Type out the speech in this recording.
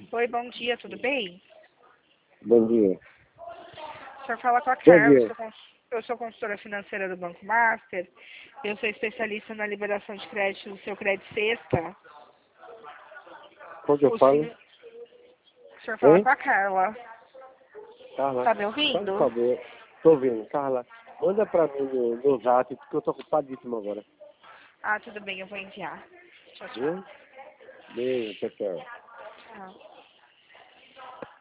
Oi, bom dia, tudo bem? Bom dia. O senhor fala com a Bom Carla, dia. eu sou consultora financeira do Banco Master. Eu sou especialista na liberação de crédito do seu crédito sexta. Qual que eu O falo? senhor fala Hein? com a Carla. Carla, Tá me faz um ouvindo? favor. Tô ouvindo. Carla, manda pra mim no zap, porque eu tô ocupadíssimo agora. Ah, tudo bem, eu vou enviar. Tchau, tchau. Viu? Beijo, tchau, tchau. Tchau.